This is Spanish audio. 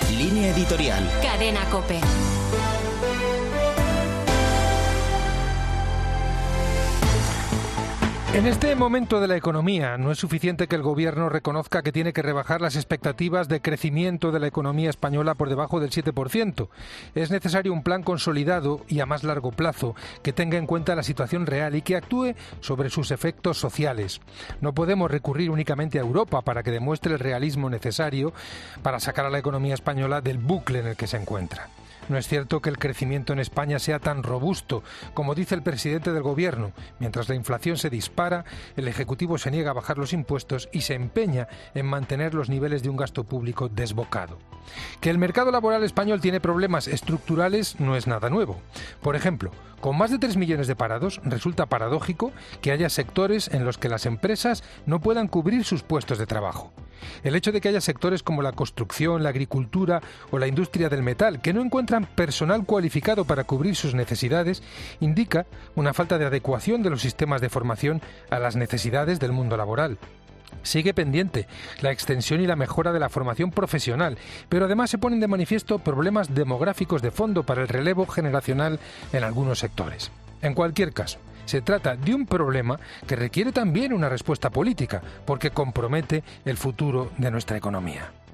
Línea editorial. Cadena COPE. En este momento de la economía no es suficiente que el gobierno reconozca que tiene que rebajar las expectativas de crecimiento de la economía española por debajo del 7%. Es necesario un plan consolidado y a más largo plazo que tenga en cuenta la situación real y que actúe sobre sus efectos sociales. No podemos recurrir únicamente a Europa para que demuestre el realismo necesario para sacar a la economía española del bucle en el que se encuentra. No es cierto que el crecimiento en España sea tan robusto como dice el presidente del Gobierno. Mientras la inflación se dispara, el Ejecutivo se niega a bajar los impuestos y se empeña en mantener los niveles de un gasto público desbocado. Que el mercado laboral español tiene problemas estructurales no es nada nuevo. Por ejemplo, con más de 3 millones de parados, resulta paradójico que haya sectores en los que las empresas no puedan cubrir sus puestos de trabajo. El hecho de que haya sectores como la construcción, la agricultura o la industria del metal que no encuentran personal cualificado para cubrir sus necesidades indica una falta de adecuación de los sistemas de formación a las necesidades del mundo laboral. Sigue pendiente la extensión y la mejora de la formación profesional, pero además se ponen de manifiesto problemas demográficos de fondo para el relevo generacional en algunos sectores. En cualquier caso, se trata de un problema que requiere también una respuesta política, porque compromete el futuro de nuestra economía.